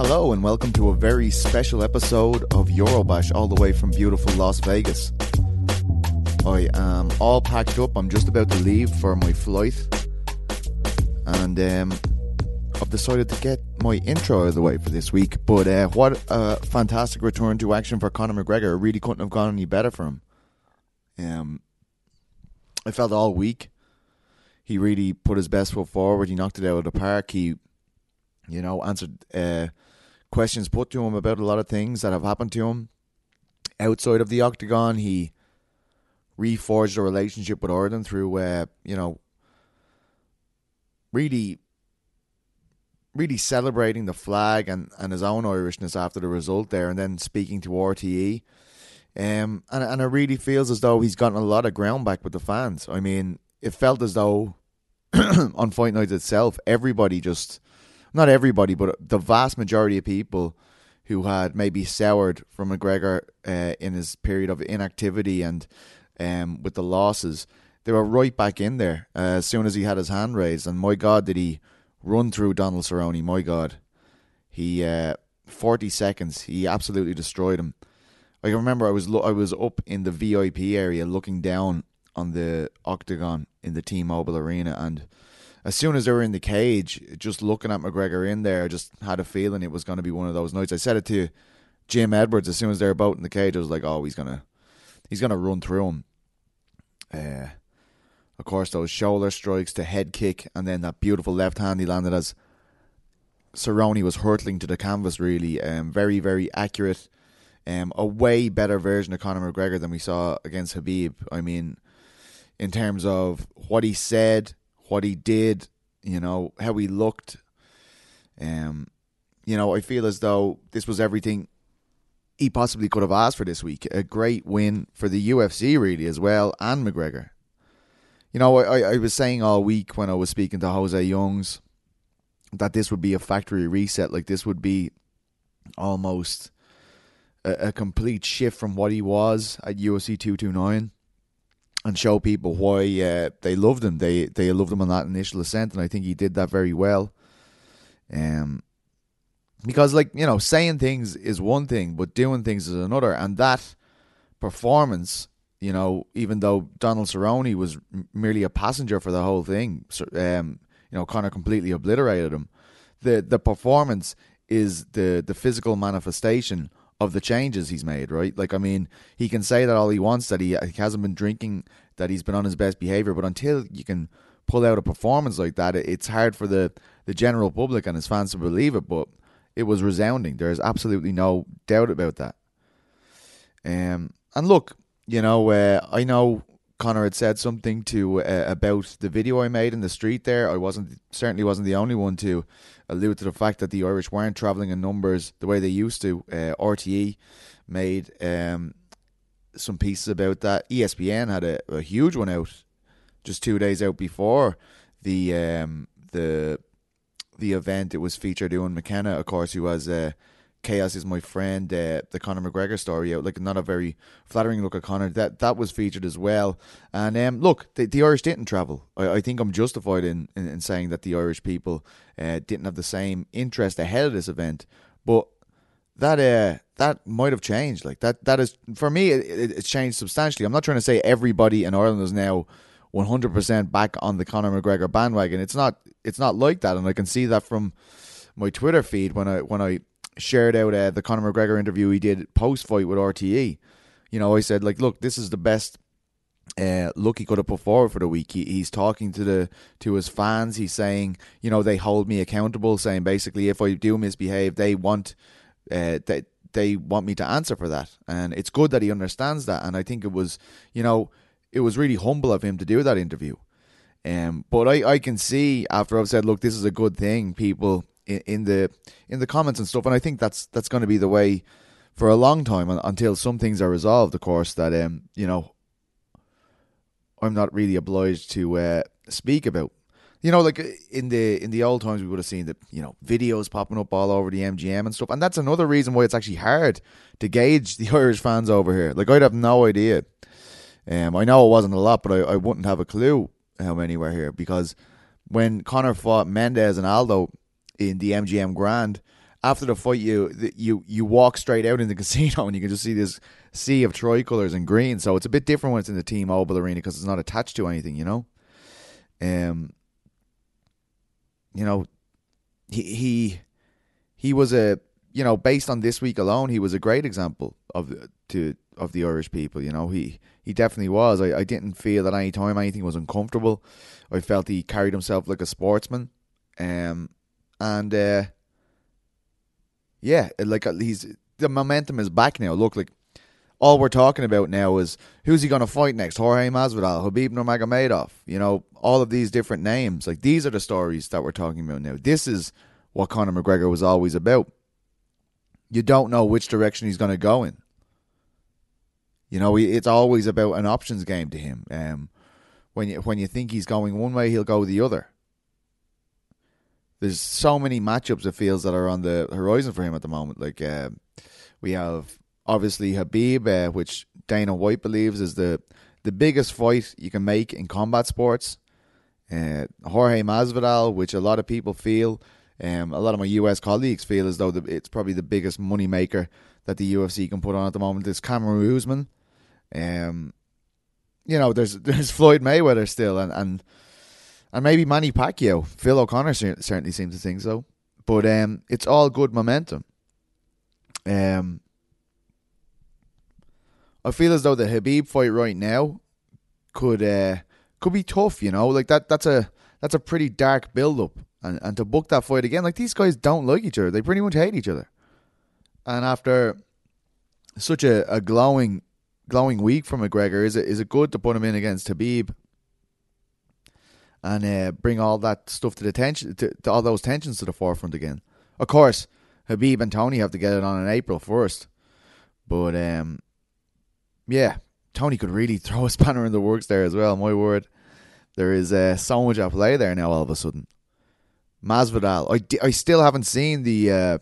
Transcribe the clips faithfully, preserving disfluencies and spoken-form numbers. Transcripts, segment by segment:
Hello and welcome to a very special episode of Eurobash all the way from beautiful Las Vegas. I am all packed up. I'm just about to leave for my flight. And um, I've decided to get my intro out of the way for this week. But uh, what a fantastic return to action for Conor McGregor. It really couldn't have gone any better for him. Um, I felt all week he really put his best foot forward. He knocked it out of the park. He, you know, answered uh, questions put to him about a lot of things that have happened to him outside of the octagon. He reforged a relationship with Orton through, uh, you know, really, really celebrating the flag and, and his own Irishness after the result there, and then speaking to R T E. Um, and, and it really feels as though he's gotten a lot of ground back with the fans. I mean, it felt as though on Fight Night itself, everybody just, not everybody, but the vast majority of people who had maybe soured from McGregor uh, in his period of inactivity and um, with the losses, they were right back in there uh, as soon as he had his hand raised. And my God, did he run through Donald Cerrone. My God. He, uh, forty seconds, he absolutely destroyed him. I can remember I was lo- I was up in the V I P area looking down on the octagon in the T-Mobile Arena, and as soon as they were in the cage, just looking at McGregor in there, I just had a feeling it was going to be one of those nights. I said it to Jim Edwards as soon as they were both in the cage. I was like, oh, he's gonna he's gonna run through him. Uh, of course, those shoulder strikes, the head kick, and then that beautiful left hand he landed as Cerrone was hurtling to the canvas. Really, um, very very accurate. Um, a way better version of Conor McGregor than we saw against Khabib. I mean, in terms of what he said, what he did, you know, how he looked. Um, you know, I feel as though this was everything he possibly could have asked for this week. A great win for the U F C, really, as well, and McGregor. You know, I, I was saying all week when I was speaking to Jose Youngs that this would be a factory reset. Like, this would be almost a, a complete shift from what he was at U F C two twenty-nine. And show people why uh, they loved him. They they loved him on that initial ascent, and I think he did that very well. Um, because, like, you know, saying things is one thing, but doing things is another. And that performance, you know, even though Donald Cerrone was merely a passenger for the whole thing, um, you know, Conor completely obliterated him. The the performance is the the physical manifestation of the changes he's made, right? Like, I mean, he can say that all he wants, that he, he hasn't been drinking, that he's been on his best behavior, but until you can pull out a performance like that, it, it's hard for the, the general public and his fans to believe it, but it was resounding. There's absolutely no doubt about that. Um, and look, you know, uh, I know Conor had said something to uh, about the video I made in the street there. I wasn't certainly wasn't the only one to allude to the fact that the Irish weren't travelling in numbers the way they used to. Uh, R T E made um, some pieces about that. E S P N had a, a huge one out just two days out before the um, the the event. It was featured Ewan McKenna, of course, who has uh, Chaos Is My Friend, uh, the Conor McGregor story out. Like, not a very flattering look at Conor. That that was featured as well. And um, look, the, the Irish didn't travel. I, I think I'm justified in, in, in saying that the Irish people uh, didn't have the same interest ahead of this event. But that uh, that might have changed. Like, that that is, for me, it, it, it's changed substantially. I'm not trying to say everybody in Ireland is now one hundred percent back on the Conor McGregor bandwagon. It's not. It's not like that, and I can see that from my Twitter feed when I when I. shared out uh, the Conor McGregor interview he did post-fight with R T E. You know, I said, like, look, this is the best uh, look he could have put forward for the week. He, he's talking to the to his fans. He's saying, you know, they hold me accountable, saying basically if I do misbehave, they want uh, they, they want me to answer for that. And it's good that he understands that. And I think it was, you know, it was really humble of him to do that interview. Um, but I, I can see, after I've said, look, this is a good thing, people in the in the comments and stuff, and I think that's that's going to be the way for a long time until some things are resolved, of course, that um you know I'm not really obliged to uh, speak about. You know, like in the in the old times, we would have seen the you know videos popping up all over the M G M and stuff, and that's another reason why it's actually hard to gauge the Irish fans over here. Like, I'd have no idea. Um, I know it wasn't a lot, but I, I wouldn't have a clue how many were here, because when Conor fought Mendes and Aldo in the M G M Grand, after the fight, you you you walk straight out in the casino and you can just see this sea of tricolours and green. So it's a bit different when it's in the T-Mobile Arena because it's not attached to anything, you know. Um, you know, he he he was a you know based on this week alone, he was a great example of the, to of the Irish people. You know, he he definitely was. I, I didn't feel at any time anything was uncomfortable. I felt he carried himself like a sportsman. Um, and uh, yeah, like he's the momentum is back now. Look, like all we're talking about now is who's he going to fight next? Jorge Masvidal, Khabib Nurmagomedov. You know, all of these different names. Like these are the stories that we're talking about now. This is what Conor McGregor was always about. You don't know which direction he's going to go in. You know, it's always about an options game to him. Um, when you when you think he's going one way, he'll go the other. There's so many matchups, it feels, that are on the horizon for him at the moment. Like uh, we have obviously Khabib, uh, which Dana White believes is the the biggest fight you can make in combat sports. Uh, Jorge Masvidal, which a lot of people feel, um, a lot of my U S colleagues feel as though the, it's probably the biggest money maker that the U F C can put on at the moment. There's Kamaru Usman. Um, you know, there's there's Floyd Mayweather still, and and. And maybe Manny Pacquiao. Phil O'Connor certainly seems to think so. But um, it's all good momentum. Um, I feel as though the Khabib fight right now could uh, could be tough, you know. Like that that's a that's a pretty dark build up. And and to book that fight again, like these guys don't like each other. They pretty much hate each other. And after such a, a glowing glowing week from McGregor, is it is it good to put him in against Khabib? And uh, bring all that stuff to the tension, to, to all those tensions to the forefront again. Of course, Khabib and Tony have to get it on in April first. But, um, yeah, Tony could really throw a spanner in the works there as well, my word. There is uh, so much at play there now all of a sudden. Masvidal. I, d- I still haven't seen the uh,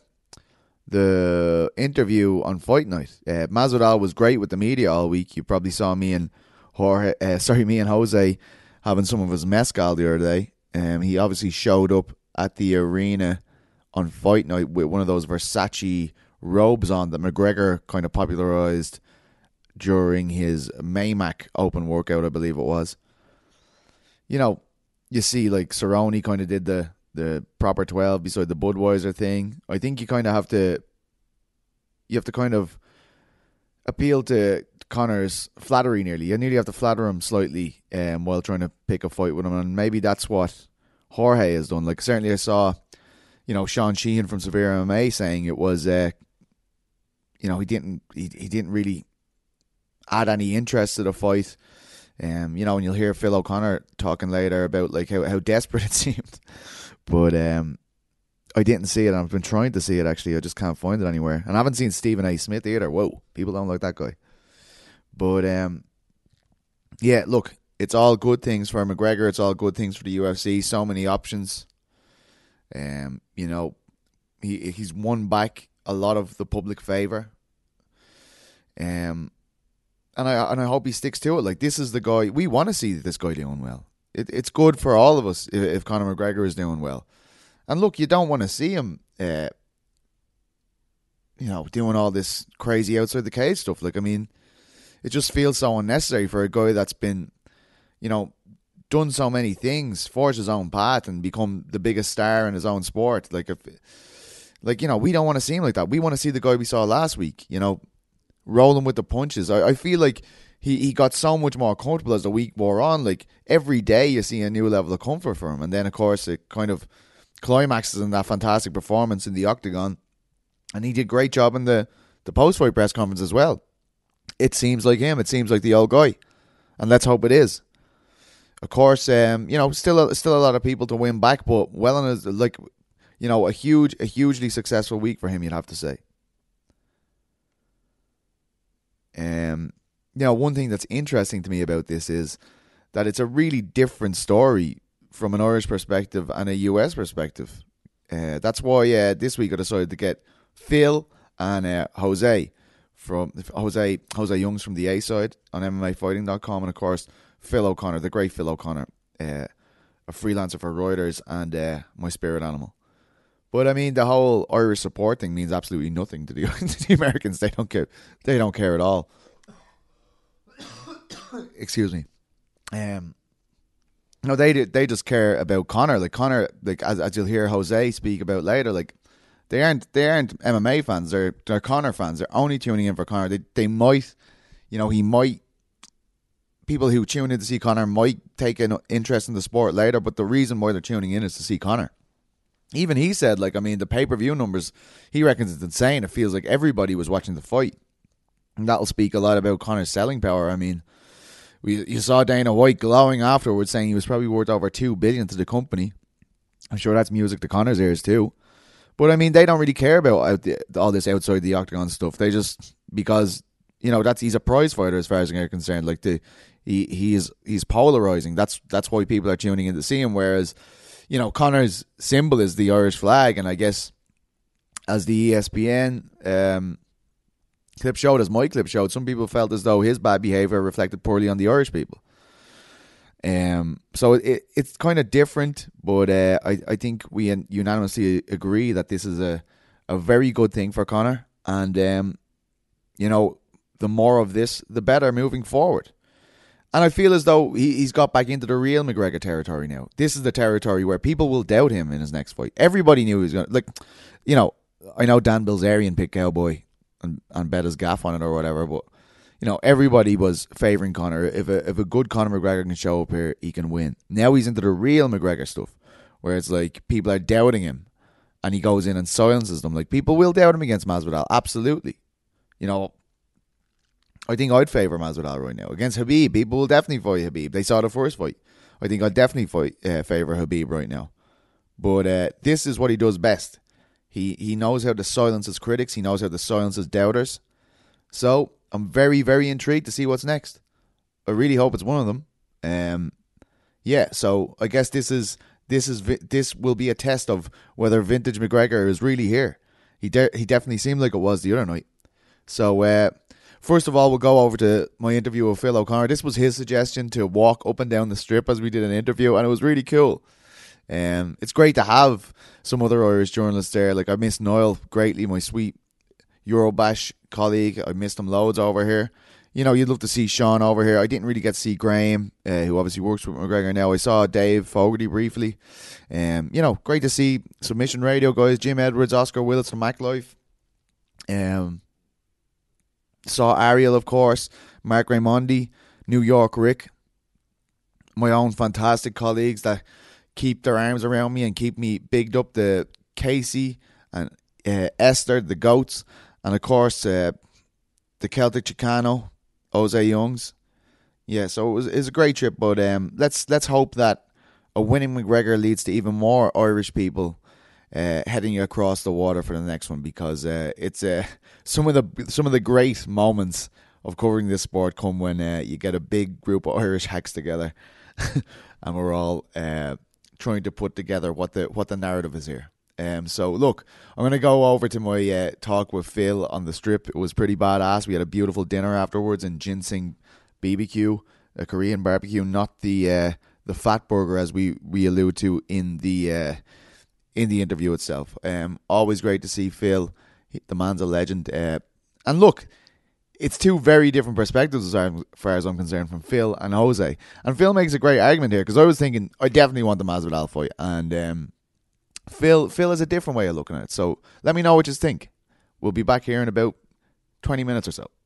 the interview on Fight Night. Uh, Masvidal was great with the media all week. You probably saw me and Jorge, uh, sorry, me and Jose having some of his mezcal the other day. Um, he obviously showed up at the arena on Fight Night with one of those Versace robes on that McGregor kind of popularized during his Maymac open workout, I believe it was. You know, you see like Cerrone kind of did the, the proper twelve beside the Budweiser thing. I think you kind of have to, you have to kind of appeal to Conor's flattery nearly. You nearly have to flatter him slightly um, while trying to pick a fight with him. And maybe that's what Jorge has done. Like, certainly I saw, you know, Sean Sheehan from Severe M M A saying it was, uh, you know, he didn't he, he didn't really add any interest to the fight. Um, you know, and you'll hear Phil O'Connor talking later about like how, how desperate it seemed. But um, I didn't see it. I've been trying to see it, actually. I just can't find it anywhere. And I haven't seen Stephen A. Smith either. Whoa, people don't like that guy. But, um, yeah, look, it's all good things for McGregor. It's all good things for the U F C. So many options. Um, you know, he he's won back a lot of the public favour. Um, and I and I hope he sticks to it. Like, this is the guy. We want to see this guy doing well. It, it's good for all of us if, if Conor McGregor is doing well. And look, you don't want to see him, uh, you know, doing all this crazy outside the cage stuff. Like, I mean, it just feels so unnecessary for a guy that's been, you know, done so many things, forged his own path, and become the biggest star in his own sport. Like, if, like you know, we don't want to see him like that. We want to see the guy we saw last week, you know, rolling with the punches. I, I feel like he, he got so much more comfortable as the week wore on. Like, every day you see a new level of comfort for him. And then, of course, it kind of climaxes in that fantastic performance in the octagon. And he did a great job in the, the post-fight press conference as well. It seems like him. It seems like the old guy. And let's hope it is. Of course, um, you know, still a, still a lot of people to win back, but well on his, like, you know, a huge, a hugely successful week for him, you'd have to say. Um, you know, one thing that's interesting to me about this is that it's a really different story from an Irish perspective and a U S perspective. Uh, that's why uh, this week I decided to get Phil and uh, Jose. From Jose Jose Youngs from the A side on M M A Fighting dot com, and of course Phil O'Connor, the great Phil O'Connor, uh, a freelancer for Reuters and uh, my spirit animal. But I mean, the whole Irish support thing means absolutely nothing to the, to the Americans. They don't care. They don't care at all. Excuse me. Um, no, they they just care about Conor. Like Conor, like as, as you'll hear Jose speak about later, like they aren't they aren't M M A fans. They're they're Conor fans. They're only tuning in for Conor. They they might, you know, he might. People who tune in to see Conor might take an interest in the sport later, but the reason why they're tuning in is to see Conor. Even he said, like, I mean, the pay-per-view numbers, he reckons it's insane. It feels like everybody was watching the fight. And that'll speak a lot about Conor's selling power. I mean, we you saw Dana White glowing afterwards saying he was probably worth over two billion dollars to the company. I'm sure that's music to Conor's ears too. But I mean, they don't really care about out the, all this outside the octagon stuff. They just, because, you know, that's he's a prize fighter as far as they're concerned. Like, the he he's he's polarizing. That's that's why people are tuning in to see him. Whereas, you know, Conor's symbol is the Irish flag, and I guess as the E S P N um, clip showed, as my clip showed, some people felt as though his bad behaviour reflected poorly on the Irish people. Um, so it it's kind of different, but uh, I I think we unanimously agree that this is a a very good thing for Conor, and um, you know, the more of this, the better moving forward. And I feel as though he, he's got back into the real McGregor territory now. This is the territory where people will doubt him in his next fight. Everybody knew he was going to, like, you know, I know Dan Bilzerian picked Cowboy and, and bet his gaff on it or whatever, but, you know, everybody was favouring Conor. If a, if a good Conor McGregor can show up here, he can win. Now he's into the real McGregor stuff, where it's like people are doubting him, and he goes in and silences them. Like, people will doubt him against Masvidal, absolutely. You know, I think I'd favour Masvidal right now. Against Khabib, people will definitely fight Khabib. They saw the first fight. I think I'd definitely fight, uh, favour Khabib right now. But uh, this is what he does best. He he knows how to silence his critics. He knows how to silence his doubters. So I'm very, very intrigued to see what's next. I really hope it's one of them. Um, yeah, so I guess this is this is this will be a test of whether vintage McGregor is really here. He de- he definitely seemed like it was the other night. So uh, first of all, we'll go over to my interview with Phil O'Connor. This was his suggestion to walk up and down the strip as we did an interview, and it was really cool. Um, it's great to have some other Irish journalists there. Like, I miss Niall greatly, my sweet Eurobash colleague. I missed him loads over here. You know, you'd love to see Sean over here. I didn't really get to see Graham, uh, who obviously works with McGregor now. I saw Dave Fogarty briefly. Um, you know, great to see Submission Radio guys, Jim Edwards, Oscar Willis from MacLife. Um, saw Ariel, of course, Mark Raimondi, New York Rick, my own fantastic colleagues that keep their arms around me and keep me bigged up, the Casey and uh, Esther, the Goats, and of course uh, the Celtic Chicano, Jose Youngs. Yeah, so it was, it was a great trip, but um, let's let's hope that a winning McGregor leads to even more Irish people uh, heading across the water for the next one, because uh, it's uh, some of the some of the great moments of covering this sport come when uh, you get a big group of Irish hacks together, and we're all uh, trying to put together what the what the narrative is here. Um, so look, I'm going to go over to my uh, talk with Phil on the strip. It was pretty badass. We had a beautiful dinner afterwards in Ginseng B B Q, a Korean barbecue, not the uh, the fat burger as we, we allude to in the uh, in the interview itself. Um, always great to see Phil. He, the man's a legend. Uh, and look, it's two very different perspectives as far as I'm concerned from Phil and Jose. And Phil makes a great argument here, because I was thinking I definitely want the Masvidal fight, and um, Phil Phil has a different way of looking at it. So let me know what you think. We'll be back here in about twenty minutes or so.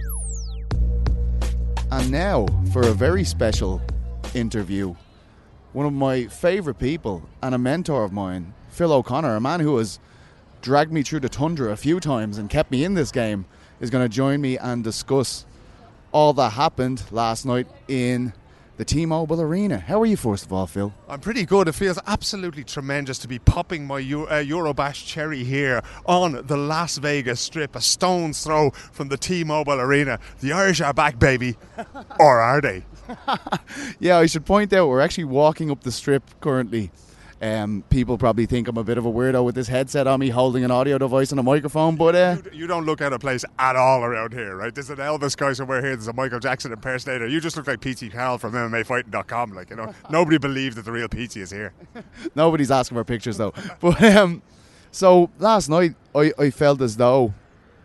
And now for a very special interview. One of my favourite people and a mentor of mine, Phil O'Connor, a man who has dragged me through the tundra a few times and kept me in this game, is going to join me and discuss all that happened last night in the T-Mobile Arena. How are you, first of all, Phil? I'm pretty good. It feels absolutely tremendous to be popping my Euro- uh, Eurobash cherry here on the Las Vegas Strip, a stone's throw from the T-Mobile Arena. The Irish are back, baby. Or are they? Yeah, I should point out we're actually walking up the Strip currently. Um, people probably think I'm a bit of a weirdo with this headset on me, holding an audio device and a microphone, but uh, you, you don't look out of place at all around here, right? There's an Elvis guy somewhere here. There's a Michael Jackson impersonator. You just look like P T Carroll from M M A Fighting dot com. Like, you know, nobody believes that the real P T is here. Nobody's asking for pictures though. But um, So last night, I, I felt as though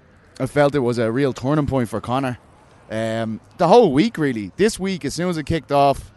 I felt it was a real turning point for Conor. Um, the whole week, really. This week, as soon as it kicked off,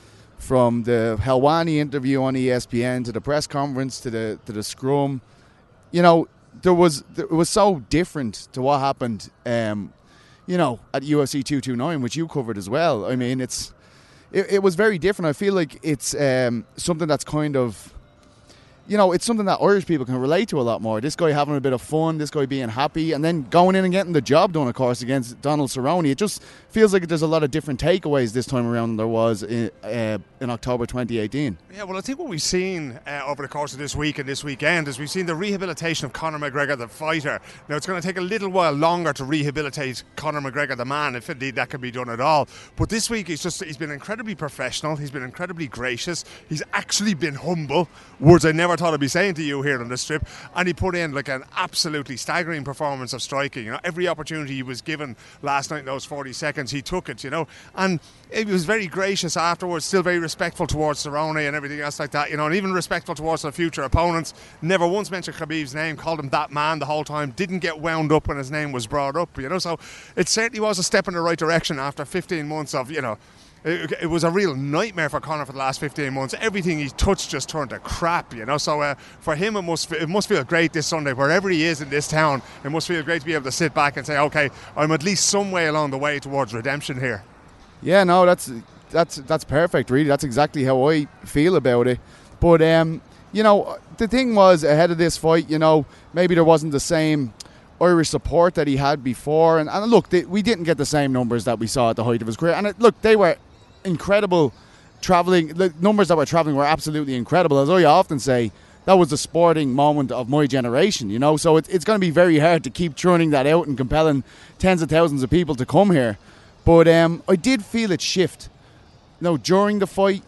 from the Helwani interview on E S P N to the press conference to the to the scrum, you know, there was it was so different to what happened, um, you know, at U F C two twenty-nine, which you covered as well. I mean, it's it, it was very different. I feel like it's um, something that's kind of, you know, it's something that Irish people can relate to a lot more. This guy having a bit of fun, this guy being happy, and then going in and getting the job done, of course, against Donald Cerrone. It just feels like there's a lot of different takeaways this time around than there was in, uh, in October twenty eighteen. Yeah, well, I think what we've seen uh, over the course of this week and this weekend is we've seen the rehabilitation of Conor McGregor, the fighter. Now, it's going to take a little while longer to rehabilitate Conor McGregor, the man, if indeed that can be done at all. But this week, he's just he's been incredibly professional. He's been incredibly gracious. He's actually been humble. Words I never thought I'd be saying to you here on this strip. And he put in like an absolutely staggering performance of striking. You know, every opportunity he was given last night in those forty seconds, he took it, you know. And he was very gracious afterwards, still very respectful towards Cerrone and everything else like that, you know, and even respectful towards the future opponents. Never once mentioned Khabib's name, called him that man the whole time, didn't get wound up when his name was brought up, you know. So it certainly was a step in the right direction after fifteen months of, you know, It, it was a real nightmare for Conor for the last fifteen months. Everything he touched just turned to crap, you know. So uh, for him, it must it must feel great this Sunday, wherever he is in this town. It must feel great to be able to sit back and say, okay, I'm at least some way along the way towards redemption here. Yeah, no, that's that's that's perfect. Really, that's exactly how I feel about it. But um, you know, the thing was ahead of this fight, you know, maybe there wasn't the same Irish support that he had before, and, and look, they, we didn't get the same numbers that we saw at the height of his career. And it, look, they were incredible travelling. The numbers that were travelling were absolutely incredible. As I often say, that was the sporting moment of my generation, you know. So it, it's going to be very hard to keep churning that out and compelling tens of thousands of people to come here. But um, I did feel it shift, you know, during the fight,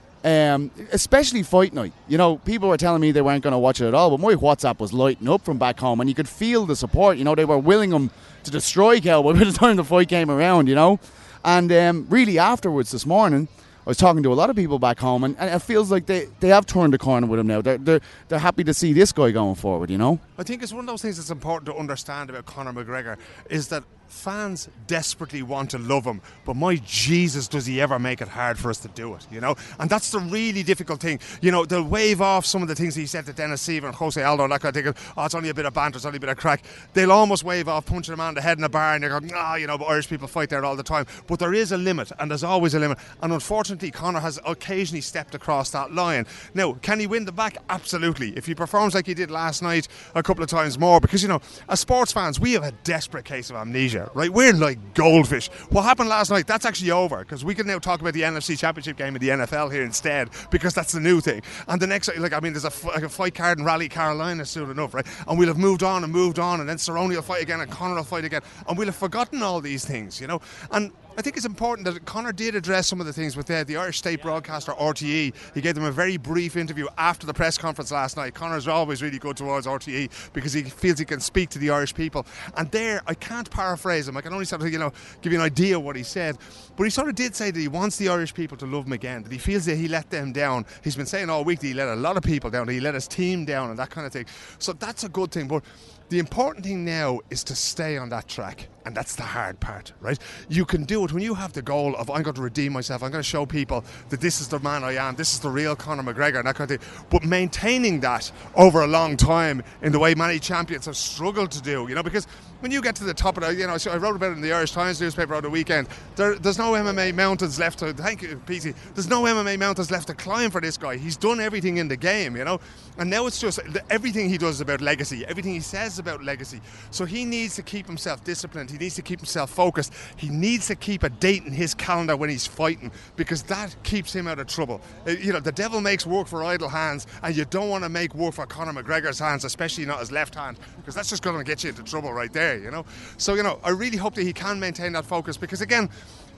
um, especially fight night. You know, people were telling me they weren't going to watch it at all, but my WhatsApp was lighting up from back home, and you could feel the support. You know, they were willing him to destroy Cowboy by the time the fight came around, you know. And um, really afterwards this morning, I was talking to a lot of people back home, and, and it feels like they, they have turned the corner with him now. They're, they're they're happy to see this guy going forward, you know? I think it's one of those things that's important to understand about Conor McGregor is that fans desperately want to love him, but my Jesus, does he ever make it hard for us to do it, you know? And that's the really difficult thing. You know, they'll wave off some of the things he said to Dennis Seaver and Jose Aldo and that kind of thing. Oh, it's only a bit of banter, it's only a bit of crack. They'll almost wave off punching a man in the head in a bar, and they're going, ah, oh, you know, but Irish people fight there all the time. But there is a limit, and there's always a limit. And unfortunately, Conor has occasionally stepped across that line. Now, can he win the back? Absolutely. If he performs like he did last night a couple of times more, because, you know, as sports fans, we have a desperate case of amnesia, right? We're like goldfish. What happened last night, that's actually over, because we can now talk about the N F C Championship game in the N F L here instead, because that's the new thing. And the next, like, I mean, there's a, like a fight card in Raleigh, Carolina soon enough, right? And we'll have moved on and moved on, and then Cerrone will fight again and Conor will fight again, and we'll have forgotten all these things, you know? And I think it's important that Conor did address some of the things with uh, the Irish state broadcaster R T E. He gave them a very brief interview after the press conference last night. Conor's always really good towards R T E because he feels he can speak to the Irish people. And there, I can't paraphrase him. I can only sort of, you know, give you an idea of what he said. But he sort of did say that he wants the Irish people to love him again, that he feels that he let them down. He's been saying all week that he let a lot of people down, that he let his team down and that kind of thing. So that's a good thing. But the important thing now is to stay on that track, and that's the hard part, right? You can do it when you have the goal of, I'm going to redeem myself, I'm going to show people that this is the man I am, this is the real Conor McGregor and that kind of thing. But maintaining that over a long time in the way many champions have struggled to do, you know, because when you get to the top of it, you know, I wrote about it in the Irish Times newspaper over the weekend, there, there's no M M A mountains left to, thank you, P C, there's no M M A mountains left to climb for this guy. He's done everything in the game, you know, and now it's just, everything he does is about legacy, everything he says is about legacy. So he needs to keep himself disciplined, he needs to keep himself focused, he needs to keep a date in his calendar when he's fighting, because that keeps him out of trouble. You know, the devil makes work for idle hands, and you don't want to make work for Conor McGregor's hands, especially not his left hand, because that's just going to get you into trouble right there, you know. So, you know, I really hope that he can maintain that focus, because again,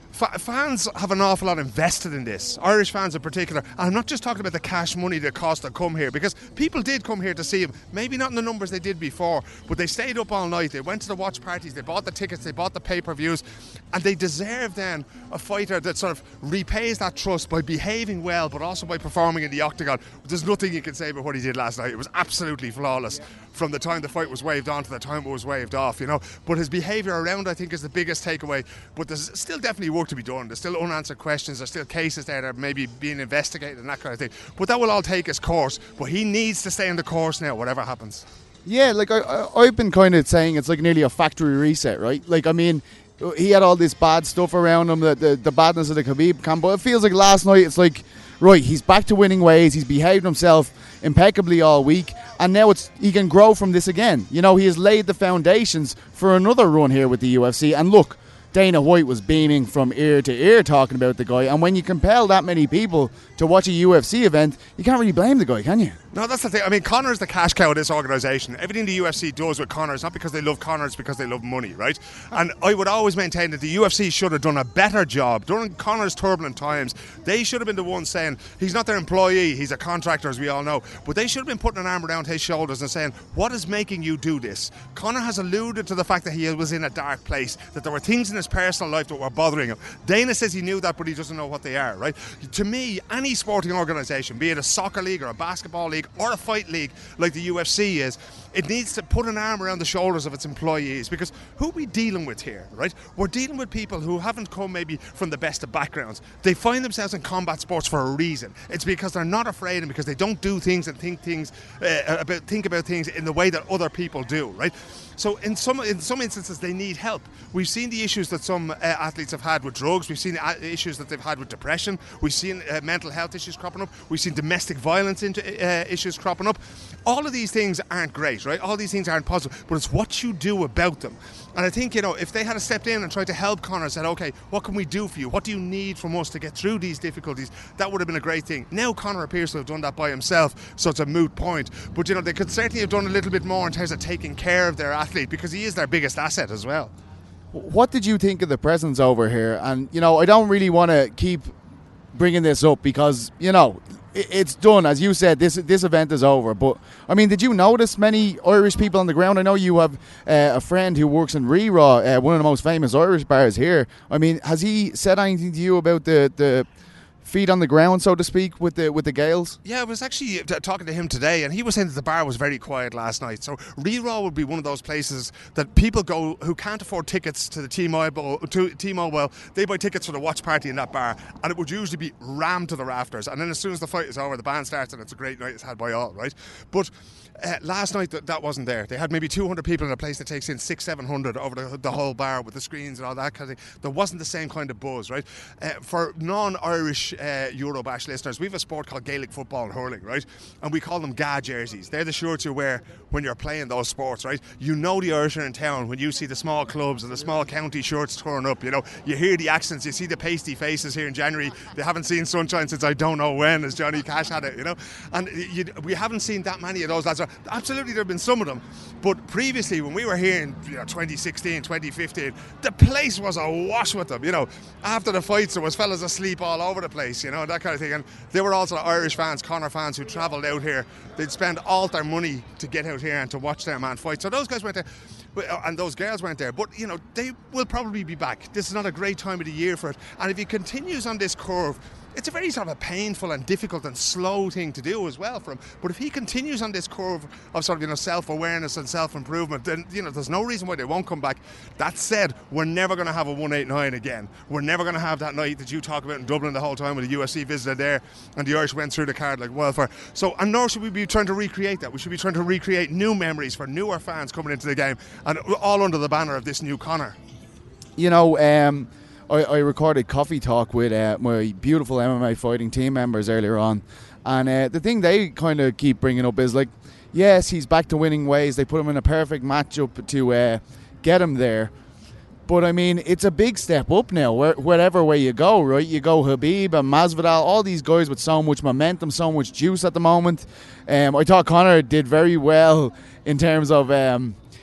F- fans have an awful lot invested in this, Irish fans in particular. And I'm not just talking about the cash money that cost to come here, because people did come here to see him, maybe not in the numbers they did before, but they stayed up all night, they went to the watch parties, they bought the tickets, they bought the pay-per-views, and they deserve then a fighter that sort of repays that trust by behaving well, but also by performing in the octagon. There's nothing you can say about what he did last night. It was absolutely flawless from the time the fight was waved on to the time it was waved off, you know. But his behaviour around, I think, is the biggest takeaway. But there's still definitely work to be done. There's still unanswered questions. There's still cases there that are maybe being investigated and that kind of thing. But that will all take its course. But he needs to stay on the course now, whatever happens. Yeah, like I, I, I've been kind of saying it's like nearly a factory reset, right? Like, I mean, he had all this bad stuff around him, the, the, the badness of the Khabib camp. But it feels like last night it's like, right, he's back to winning ways. He's behaved himself impeccably all week. And now it's he can grow from this again. You know, he has laid the foundations for another run here with the U F C. And look, Dana White was beaming from ear to ear talking about the guy. And when you compel that many people to watch a U F C event, you can't really blame the guy, can you? No, that's the thing. I mean, Conor is the cash cow of this organisation. Everything the U F C does with Conor is not because they love Conor, it's because they love money, right? And I would always maintain that the U F C should have done a better job during Conor's turbulent times. They should have been the ones saying, he's not their employee, he's a contractor, as we all know. But they should have been putting an arm around his shoulders and saying, what is making you do this? Conor has alluded to the fact that he was in a dark place, that there were things in his personal life that were bothering him. Dana says he knew that, but he doesn't know what they are, right? To me, any sporting organisation, be it a soccer league or a basketball league or a fight league like the U F C is, it needs to put an arm around the shoulders of its employees, because who are we dealing with here, right? We're dealing with people who haven't come maybe from the best of backgrounds. They find themselves in combat sports for a reason. It's because they're not afraid and because they don't do things and think things uh, about think about things in the way that other people do, right? So in some in some instances they need help. We've seen the issues that some uh, athletes have had with drugs. We've seen uh, issues that they've had with depression. We've seen uh, mental health issues cropping up. We've seen domestic violence into, uh, issues cropping up. All of these things aren't great, right? All these things aren't positive, but it's what you do about them. And I think, you know, if they had stepped in and tried to help Conor and said, okay, what can we do for you? What do you need from us to get through these difficulties? That would have been a great thing. Now Conor appears to have done that by himself, so it's a moot point. But, you know, they could certainly have done a little bit more in terms of taking care of their athlete, because he is their biggest asset as well. What did you think of the presence over here? And, you know, I don't really want to keep bringing this up because, you know, it's done. As you said, this this event is over. But, I mean, did you notice many Irish people on the ground? I know you have uh, a friend who works in Re-Raw, uh, one of the most famous Irish bars here. I mean, has he said anything to you about the... the feet on the ground, so to speak, with the with the Gales? Yeah, I was actually t- talking to him today, and he was saying that the bar was very quiet last night. So Re-Raw would be one of those places that people go who can't afford tickets to the T-Mobile. To T-Mobile, they buy tickets for the watch party in that bar, and it would usually be rammed to the rafters. And then as soon as the fight is over, the band starts, and it's a great night. It's had by all, right? But Uh, last night th- that wasn't there. They had maybe two hundred people in a place that takes in six, seven hundred over the, the whole bar with the screens and all that kind of thing. There wasn't the same kind of buzz, right? Uh, for non-Irish uh, Eurobash listeners, we have a sport called Gaelic football and hurling, right? And we call them G A jerseys. They're the shirts you wear when you're playing those sports, right? You know the Irish are in town when you see the small clubs and the small county shirts turn up. You know, you hear the accents, you see the pasty faces here in January. They haven't seen sunshine since I don't know when, as Johnny Cash had it, you know. And you, we haven't seen that many of those lads. Absolutely, there have been some of them, but previously when we were here in you know, twenty sixteen, twenty fifteen, the place was awash with them. You know, after the fights there was fellas asleep all over the place, you know, that kind of thing. And they were also Irish fans, Conor fans, who travelled out here. They'd spend all their money to get out here and to watch their man fight. So those guys went there, and those girls went there. But you know, they will probably be back. This is not a great time of the year for it. And if he continues on this curve, it's a very sort of a painful and difficult and slow thing to do as well for him. But if he continues on this curve of sort of, you know, self-awareness and self-improvement, then, you know, there's no reason why they won't come back. That said, we're never going to have a one eighty-nine again. We're never going to have that night that you talk about in Dublin the whole time when the U F C visited there and the Irish went through the card like wildfire. So, and nor should we be trying to recreate that. We should be trying to recreate new memories for newer fans coming into the game, and all under the banner of this new Conor. You know, um... I, I recorded Coffee Talk with uh, my beautiful M M A fighting team members earlier on, and uh, the thing they kind of keep bringing up is like, yes, he's back to winning ways. They put him in a perfect matchup to uh, get him there, but I mean, it's a big step up now. Where, wherever way you go, right? You go Khabib and Masvidal, all these guys with so much momentum, so much juice at the moment. Um, I thought Conor did very well in terms of. Um,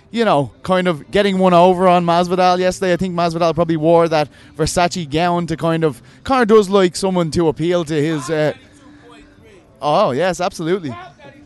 you know, kind of getting one over on Masvidal yesterday. I think Masvidal probably wore that Versace gown to kind of, Conor does like someone to appeal to his, uh, oh yes, absolutely.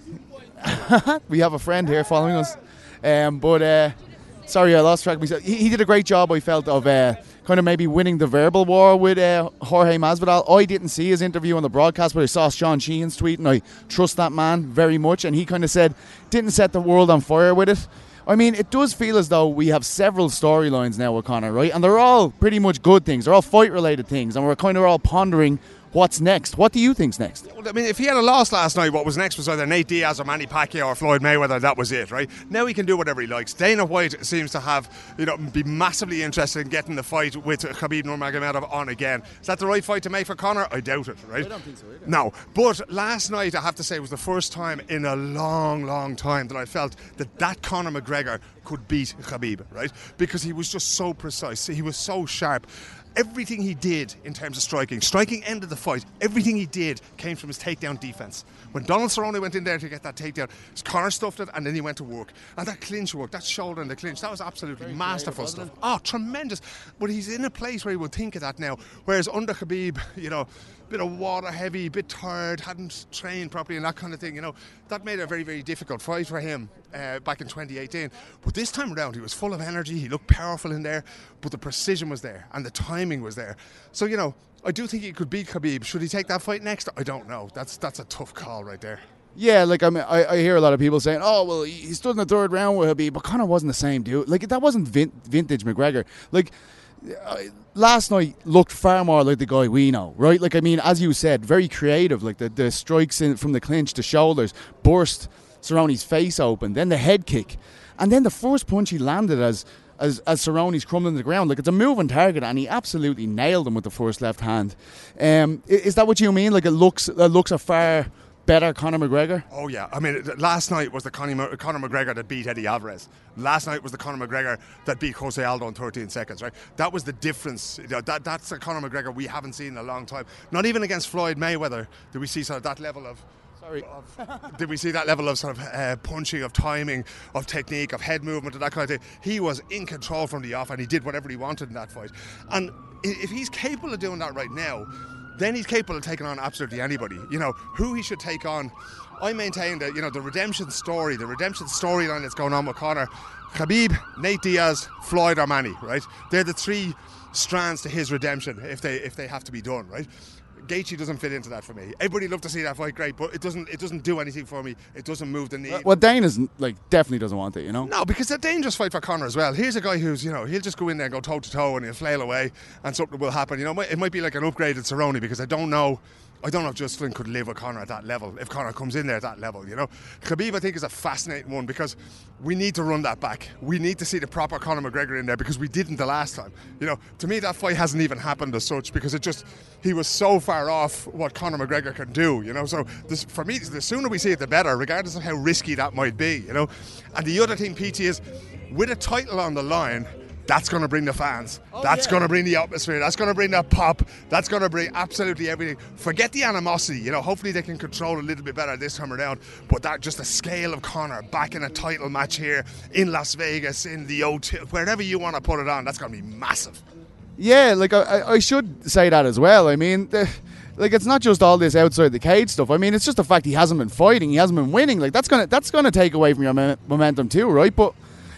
We have a friend here following us. Um, but, uh, sorry, I lost track of myself. He, he did a great job, I felt, of uh, kind of maybe winning the verbal war with uh, Jorge Masvidal. I didn't see his interview on the broadcast, but I saw Sean Sheehan's tweet, and I trust that man very much. And he kind of said, didn't set the world on fire with it. I mean, it does feel as though we have several storylines now with Conor, right? And they're all pretty much good things. They're all fight-related things. And we're kind of all pondering what's next. What do you think's next? Well, I mean, if he had a loss last night, what was next was either Nate Diaz or Manny Pacquiao or Floyd Mayweather. That was it, right? Now he can do whatever he likes. Dana White seems to have, you know, be massively interested in getting the fight with Khabib Nurmagomedov on again. Is that the right fight to make for Conor? I doubt it, right? I don't think so either. No, but last night, I have to say, was the first time in a long, long time that I felt that that Conor McGregor could beat Khabib, right? Because he was just so precise. He was so sharp. Everything he did in terms of striking, striking ended the fight. Everything he did came from his takedown defense. When Donald Cerrone went in there to get that takedown, Conor stuffed it and then he went to work. And that clinch work, that shoulder and the clinch, that was absolutely Very masterful creative, stuff. Oh, tremendous. But he's in a place where he would think of that now. Whereas under Khabib, you know, bit of water heavy, a bit tired, hadn't trained properly and that kind of thing, you know, that made it a very, very difficult fight for him uh, back in twenty eighteen. But this time around, he was full of energy, he looked powerful in there, but the precision was there and the timing was there. So, you know, I do think he could beat Khabib. Should he take that fight next? I don't know. That's that's a tough call right there. Yeah, like I mean, I, I hear a lot of people saying, "Oh, well, he stood in the third round with Khabib," but Conor wasn't the same dude. Like that wasn't vin- vintage McGregor. Like uh, last night looked far more like the guy we know, right? Like I mean, as you said, very creative. Like the the strikes in from the clinch, the shoulders, burst Cerrone's face open, then the head kick, and then the first punch he landed as. As, as Cerrone's crumbling to the ground. Like, it's a moving target, and he absolutely nailed him with the first left hand. Um, is that what you mean? Like, it looks it looks a far better Conor McGregor? Oh, yeah. I mean, last night was the Conor, Conor McGregor that beat Eddie Alvarez. Last night was the Conor McGregor that beat Jose Aldo in thirteen seconds, right? That was the difference. You know, that That's the Conor McGregor we haven't seen in a long time. Not even against Floyd Mayweather did we see sort of that level of... Sorry. Of, did we see that level of sort of uh, punching, of timing, of technique, of head movement and that kind of thing? He was in control from the off and he did whatever he wanted in that fight. And if he's capable of doing that right now, then he's capable of taking on absolutely anybody. You know, who he should take on. I maintain that, you know, the redemption story, the redemption storyline that's going on with Conor, Khabib, Nate Diaz, Floyd or Manny, right? They're the three strands to his redemption if they if they have to be done, right? Gaethje doesn't fit into that for me. Everybody loved to see that fight, great, but it doesn't it doesn't do anything for me. It doesn't move the needle. Well, Dana's like definitely doesn't want it, you know? No, because it's a dangerous fight for Conor as well. Here's a guy who's, you know, he'll just go in there and go toe to toe and he'll flail away and something will happen. You know, it might be like an upgraded Cerrone because I don't know I don't know if Justin could live with Conor at that level, if Conor comes in there at that level, you know. Khabib, I think, is a fascinating one because we need to run that back. We need to see the proper Conor McGregor in there because we didn't the last time. You know, to me, that fight hasn't even happened as such because it just, he was so far off what Conor McGregor can do, you know. So this, for me, the sooner we see it, the better, regardless of how risky that might be, you know. And the other thing, P T, is with a title on the line, that's going to bring the fans. Oh, that's yeah. going to bring the atmosphere. That's going to bring that pop. That's going to bring absolutely everything. Forget the animosity. You know, hopefully they can control a little bit better this time around. But that just the scale of Conor back in a title match here in Las Vegas, in the O two, wherever you want to put it on, that's going to be massive. Yeah, like I, I should say that as well. I mean, the, like it's not just all this outside the cage stuff. I mean, it's just the fact he hasn't been fighting. He hasn't been winning. Like that's gonna that's gonna take away from your momentum too, right? But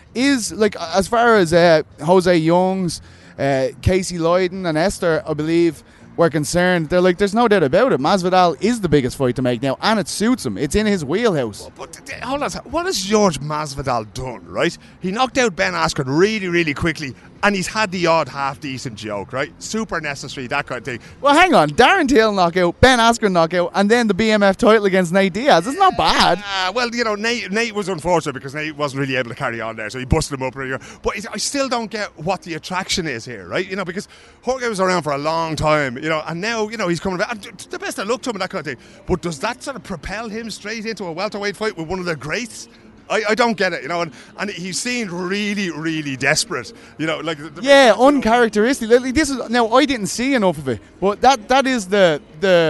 is like as far as uh, Jose Youngs, uh, Casey Lloyden and Esther, I believe, were concerned, they're like, there's no doubt about it. Masvidal is the biggest fight to make now, and it suits him. It's in his wheelhouse. But, but hold on, what has George Masvidal done, right? He knocked out Ben Askren really, really quickly, and he's had the odd half-decent joke, right? Super necessary, that kind of thing. Well, hang on. Darren Till knockout, Ben Askren knockout, and then the B M F title against Nate Diaz. It's not bad. Uh, well, you know, Nate, Nate was unfortunate because Nate wasn't really able to carry on there, so he busted him up. But I still don't get what the attraction is here, right? You know, because Jorge was around for a long time, you know, and now, you know, he's coming back. And the best of luck to him and that kind of thing. But does that sort of propel him straight into a welterweight fight with one of the greats? I, I don't get it, you know, and, and he seemed really, really desperate, you know, like the, yeah, uncharacteristic. Like, this is now I didn't see enough of it, but that that is the the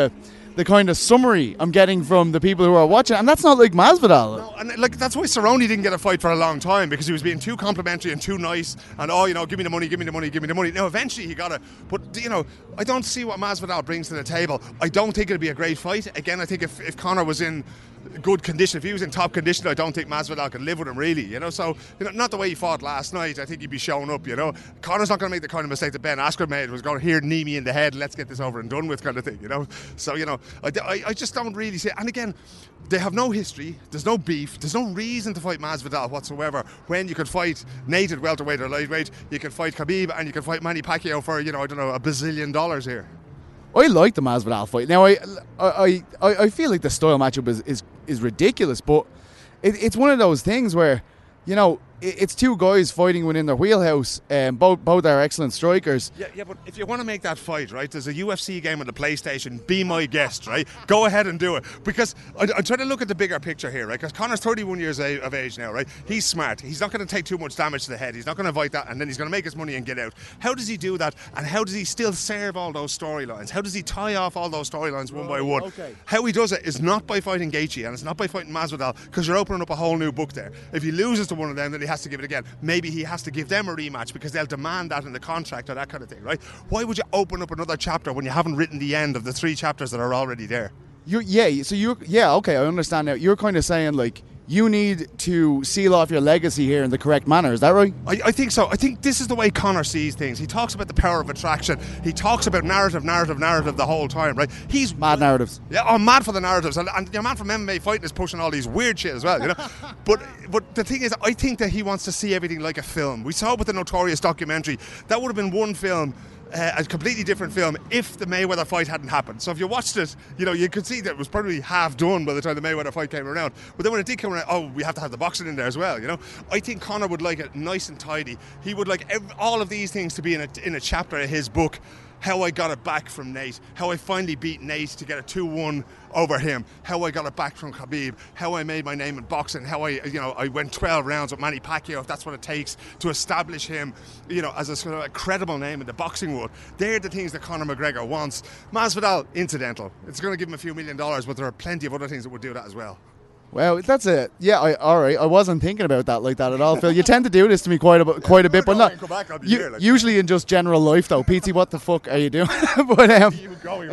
the kind of summary I'm getting from the people who are watching, and that's not like Masvidal. No, and like that's why Cerrone didn't get a fight for a long time, because he was being too complimentary and too nice, and oh, you know, give me the money, give me the money, give me the money. Now eventually he got it, but you know, I don't see what Masvidal brings to the table. I don't think it'd be a great fight. Again, I think if, if Conor was in good condition, if he was in top condition, I don't think Masvidal could live with him really, you know. So, you know, not the way he fought last night. I think he'd be showing up, you know. Conor's not going to make the kind of mistake that Ben Askren made, was going here, knee me in the head, let's get this over and done with kind of thing, you know. So, you know, I, I, I just don't really see it. And again, they have no history, there's no beef, there's no reason to fight Masvidal whatsoever, when you could fight Nate at welterweight or lightweight, you can fight Khabib, and you can fight Manny Pacquiao for, you know, I don't know, a bazillion dollars here. I like the Masvidal fight. Now, I I, I, I feel like the style matchup is, is, is ridiculous, but it, it's one of those things where, you know, it's two guys fighting within their wheelhouse, and um, both both are excellent strikers. Yeah, yeah, but if you want to make that fight, right, there's a U F C game on the PlayStation. Be my guest, right? Go ahead and do it. Because I, I'm trying to look at the bigger picture here, right? Because Conor's thirty-one years of age now, right? He's smart. He's not going to take too much damage to the head. He's not going to avoid that, and then he's going to make his money and get out. How does he do that? And how does he still serve all those storylines? How does he tie off all those storylines one by one? Okay. How he does it is not by fighting Gaethje, and it's not by fighting Masvidal, because you're opening up a whole new book there. If he loses to one of them, then he has to give it again. Maybe he has to give them a rematch because they'll demand that in the contract or that kind of thing, right? Why would you open up another chapter when you haven't written the end of the three chapters that are already there? You yeah, so you yeah, okay, I understand now. You're kind of saying like you need to seal off your legacy here in the correct manner. Is that right? I, I think so. I think this is the way Conor sees things. He talks about the power of attraction. He talks about narrative, narrative, narrative the whole time, right? He's mad narratives. Yeah, I'm mad for the narratives, and, and your man from M M A fighting is pushing all these weird shit as well, you know. but but the thing is, I think that he wants to see everything like a film. We saw it with the Notorious documentary. That would have been one film. Uh, a completely different film if the Mayweather fight hadn't happened. So if you watched it, you know, you could see that it was probably half done by the time the Mayweather fight came around. But then when it did come around, oh, we have to have the boxing in there as well, you know. I think Conor would like it nice and tidy. He would like every, all of these things to be in a, in a chapter of his book. How I got it back from Nate, how I finally beat Nate to get a two one over him, how I got it back from Khabib, how I made my name in boxing, how I, you know, I went twelve rounds with Manny Pacquiao, if that's what it takes to establish him, you know, as a sort of a credible name in the boxing world. They're the things that Conor McGregor wants. Masvidal, incidental. It's going to give him a few million dollars, but there are plenty of other things that would do that as well. Well, that's it. Yeah, I, all right. I wasn't thinking about that like that at all, Phil. You tend to do this to me quite a quite a bit, but not you, year, like. Usually in just general life, though. Petey, what the fuck are you doing? but um, you going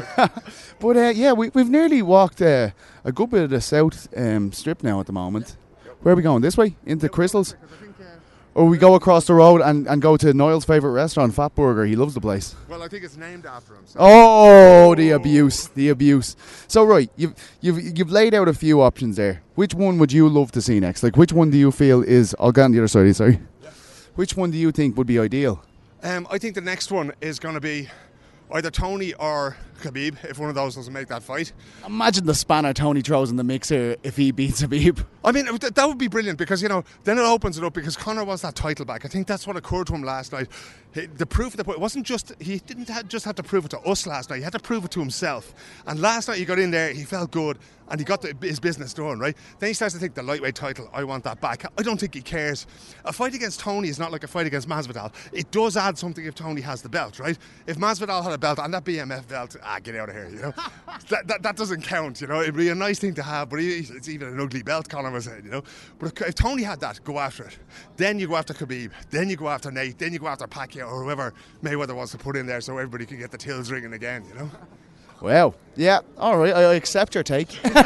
with but uh, yeah, we, we've nearly walked uh, a good bit of the south um, strip now at the moment. Yep. Where are we going? This way into Crystals? Or we go across the road and, and go to Niall's favourite restaurant, Fat Burger. He loves the place. Well, I think it's named after him. So. Oh, the abuse, the abuse. So, right, you've you've you've laid out a few options there. Which one would you love to see next? Like, which one do you feel is... I'll go on the other side, sorry. Yeah. Which one do you think would be ideal? Um, I think the next one is going to be either Tony or Khabib, if one of those doesn't make that fight. Imagine the spanner Tony throws in the mixer if he beats Khabib. I mean, th- that would be brilliant because, you know, then it opens it up because Conor wants that title back. I think that's what occurred to him last night. He, the proof of the point, it wasn't just, he didn't have, just have to prove it to us last night, he had to prove it to himself. And last night he got in there, he felt good, and he got the, his business done, right? Then he starts to think the lightweight title, I want that back. I don't think he cares. A fight against Tony is not like a fight against Masvidal. It does add something if Tony has the belt, right? If Masvidal had a belt and that B M F belt, ah, get out of here, you know? that, that that doesn't count, you know? It'd be a nice thing to have, but it's even an ugly belt, Conor was saying, you know? But if Tony had that, go after it. Then you go after Khabib, then you go after Nate, then you go after Pacquiao or whoever Mayweather wants to put in there so everybody can get the tills ringing again, you know? Well, yeah, all right, I accept your take. but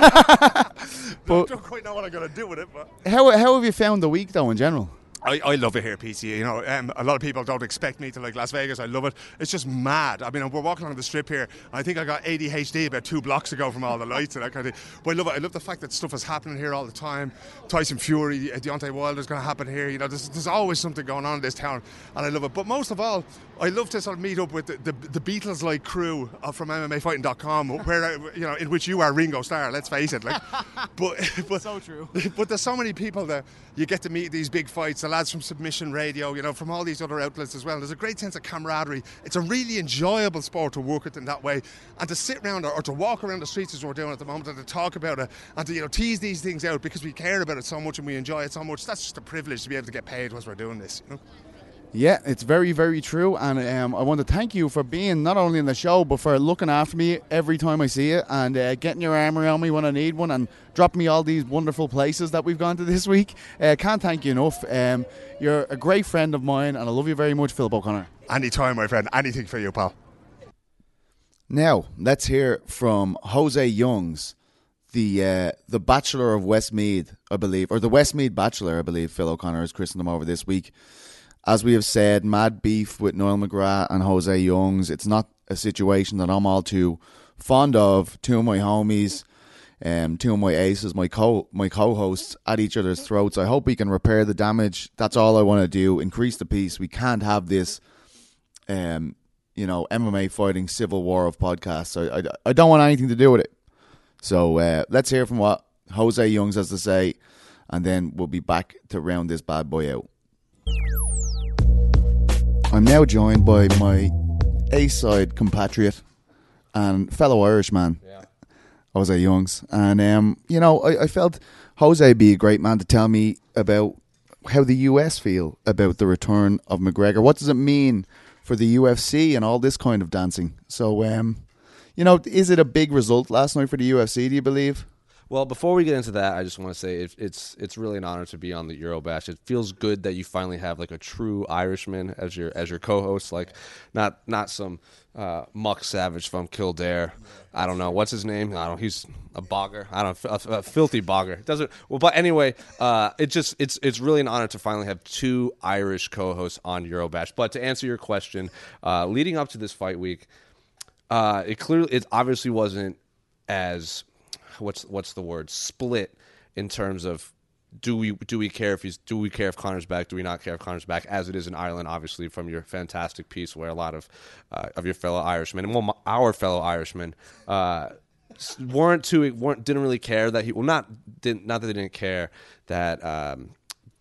I don't quite know what I'm going to do with it. But how how have you found the week, though, in general? I, I love it here, P C. You know, um, a lot of people don't expect me to like Las Vegas. I love it. It's just mad. I mean, we're walking along the strip here. I think I got A D H D about two blocks ago from all the lights and that kind of thing. But I love it. I love the fact that stuff is happening here all the time. Tyson Fury, Deontay Wilder's going to happen here. You know, there's, there's always something going on in this town, and I love it. But most of all, I love to sort of meet up with the, the, the Beatles-like crew from M M A Fighting dot com, where you know, in which you are Ringo Starr. Let's face it. Like, but but so true. But there's so many people that you get to meet at these big fights. The lads from Submission Radio, you know, from all these other outlets as well. There's a great sense of camaraderie. It's a really enjoyable sport to work it in that way, and to sit around or, or to walk around the streets as we're doing at the moment, and to talk about it, and to, you know, tease these things out because we care about it so much and we enjoy it so much. That's just a privilege to be able to get paid whilst we're doing this, you know. Yeah, it's very, very true, and um, I want to thank you for being not only in the show, but for looking after me every time I see you, and uh, getting your arm around me when I need one, and dropping me all these wonderful places that we've gone to this week. Uh, can't thank you enough. Um, you're a great friend of mine, and I love you very much, Philip O'Connor. Anytime, my friend. Anything for you, pal. Now, let's hear from Jose Youngs, the uh, the Bachelor of Westmeath, I believe, or the Westmeath Bachelor, I believe Phil O'Connor has christened him over this week. As we have said, mad beef with Noel McGrath and Jose Youngs. It's not a situation that I'm all too fond of. Two of my homies, um, two of my aces, my co my co-hosts at each other's throats. I hope we can repair the damage. That's all I want to do. Increase the peace. We can't have this, um, you know, M M A fighting civil war of podcasts. I, I, I don't want anything to do with it. So uh, let's hear from what Jose Youngs has to say, and then we'll be back to round this bad boy out. I'm now joined by my A-side compatriot and fellow Irishman, yeah. Jose Youngs. And, um, you know, I, I felt Jose be a great man to tell me about how the U S feel about the return of McGregor. What does it mean for the U F C and all this kind of dancing? So, um, you know, is it a big result last night for the U F C, do you believe? Well, before we get into that, I just want to say it, it's it's really an honor to be on the Eurobash. It feels good that you finally have like a true Irishman as your as your co-host, like not not some uh, muck savage from Kildare. I don't know what's his name. I don't. He's a bogger. I don't. A, a filthy bogger. Doesn't. Well, but anyway, uh, it just it's it's really an honor to finally have two Irish co-hosts on Eurobash. But to answer your question, uh, leading up to this fight week, uh, it clearly it obviously wasn't as what's what's the word split in terms of do we do we care if he's do we care if Conor's back, do we not care if Conor's back, as it is in Ireland, obviously, from your fantastic piece where a lot of uh, of your fellow Irishmen and well, our fellow Irishmen uh, weren't too weren't didn't really care that he well not didn't not that they didn't care that um,